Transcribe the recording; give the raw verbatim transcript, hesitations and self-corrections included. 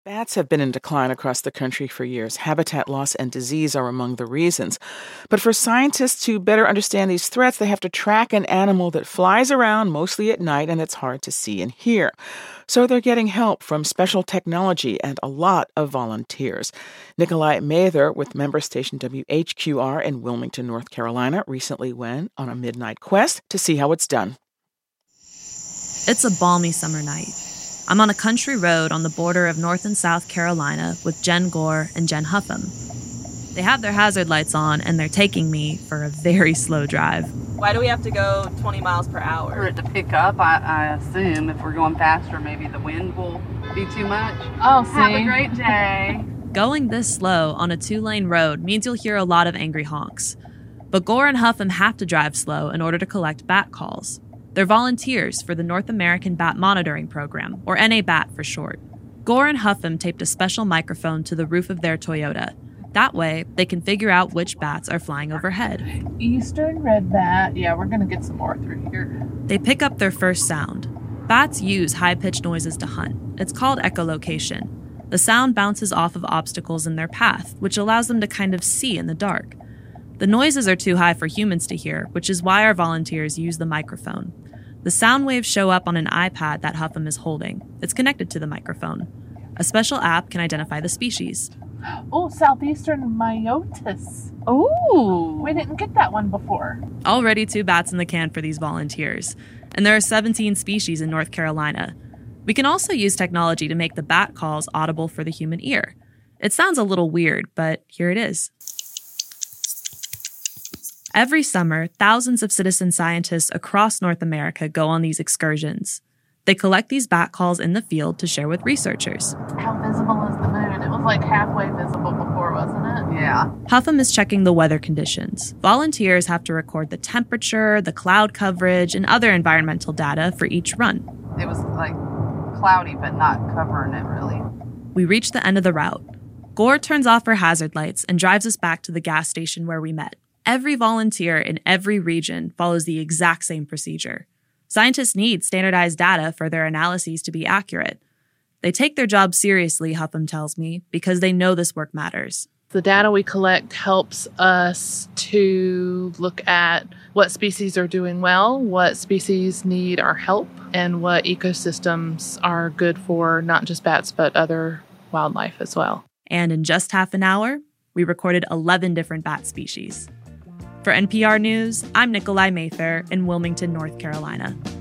Bats have been in decline across the country for years. Habitat loss and disease are among the reasons. But for scientists to better understand these threats, they have to track an animal that flies around mostly at night and that's hard to see and hear. So they're getting help from special technology and a lot of volunteers. Nikolai Mather with member station W H Q R in Wilmington, North Carolina, recently went on a midnight quest to see how it's done. It's a balmy summer night. I'm on a country road on the border of North and South Carolina with Jen Gore and Jen Huffam. They have their hazard lights on, and they're taking me for a very slow drive. Why do we have to go twenty miles per hour? For it to pick up, I, I assume. If we're going faster, maybe the wind will be too much. Oh, see? Have a great day. Going this slow on a two-lane road means you'll hear a lot of angry honks. But Gore and Huffam have to drive slow in order to collect bat calls. They're volunteers for the North American Bat Monitoring Program, or N A B A T for short. Gore and Huffam taped a special microphone to the roof of their Toyota. That way, they can figure out which bats are flying overhead. Eastern red bat. Yeah, we're going to get some more through here. They pick up their first sound. Bats use high-pitched noises to hunt. It's called echolocation. The sound bounces off of obstacles in their path, which allows them to kind of see in the dark. The noises are too high for humans to hear, which is why our volunteers use the microphone. The sound waves show up on an iPad that Huffam is holding. It's connected to the microphone. A special app can identify the species. Oh, southeastern myotis. Ooh. We didn't get that one before. Already two bats in the can for these volunteers. And there are seventeen species in North Carolina. We can also use technology to make the bat calls audible for the human ear. It sounds a little weird, but here it is. Every summer, thousands of citizen scientists across North America go on these excursions. They collect these bat calls in the field to share with researchers. How visible is the moon? It was like halfway visible before, wasn't it? Yeah. Huffam is checking the weather conditions. Volunteers have to record the temperature, the cloud coverage, and other environmental data for each run. It was like cloudy, but not covering it really. We reach the end of the route. Gore turns off her hazard lights and drives us back to the gas station where we met. Every volunteer in every region follows the exact same procedure. Scientists need standardized data for their analyses to be accurate. They take their job seriously, Huffam tells me, because they know this work matters. The data we collect helps us to look at what species are doing well, what species need our help, and what ecosystems are good for not just bats, but other wildlife as well. And in just half an hour, we recorded eleven different bat species. For N P R News, I'm Nikolai Mather in Wilmington, North Carolina.